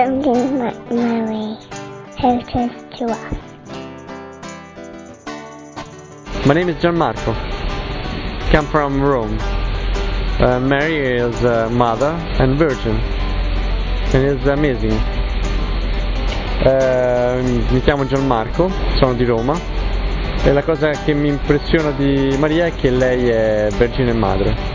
something that Mary helps to us. My name is Gianmarco. Come from Rome. Mary is a mother and virgin, and it's amazing. Mi chiamo Gianmarco, sono di Roma, e la cosa che mi impressiona di Maria è che lei è vergine madre.